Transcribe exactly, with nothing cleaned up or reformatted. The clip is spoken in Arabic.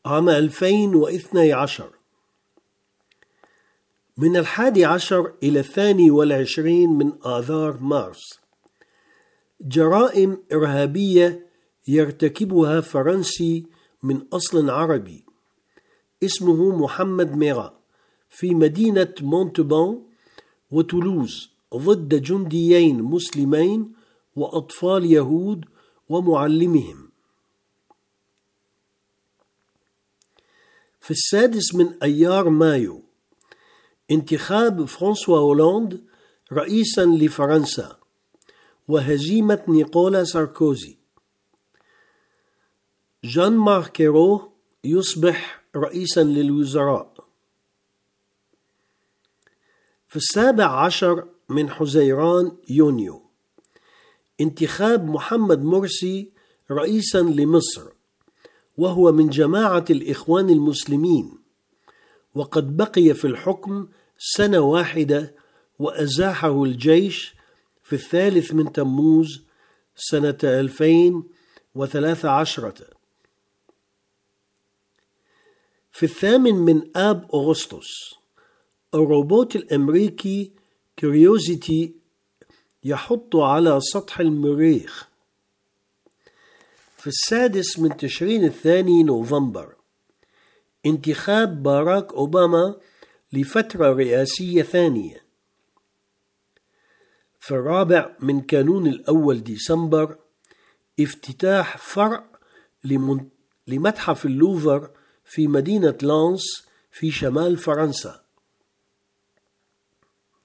عام ألفين واثني عشر. من الحادي عشر إلى الثاني والعشرين من آذار مارس، جرائم إرهابية يرتكبها فرنسي من أصل عربي اسمه محمد ميرا في مدينة مونتبان وتولوز ضد جنديين مسلمين وأطفال يهود ومعلمهم. في السادس من أيار مايو، انتخاب فرانسوا هولاند رئيسا لفرنسا وهزيمة نيكولا ساركوزي. جان مارك أيرو يصبح رئيسا للوزراء. في السابع عشر من حزيران يونيو، انتخاب محمد مرسي رئيسا لمصر وهو من جماعة الإخوان المسلمين، وقد بقي في الحكم سنة واحدة وأزاحه الجيش في الثالث من تموز سنة ألفين وثلاث عشرة. في الثامن من آب أغسطس، الروبوت الأمريكي كيوريوزيتي يحط على سطح المريخ. في السادس من تشرين الثاني نوفمبر، انتخاب باراك أوباما لفترة رئاسية ثانية. في الرابع من كانون الأول ديسمبر، افتتاح فرع لمتحف اللوفر في مدينة لانس في شمال فرنسا.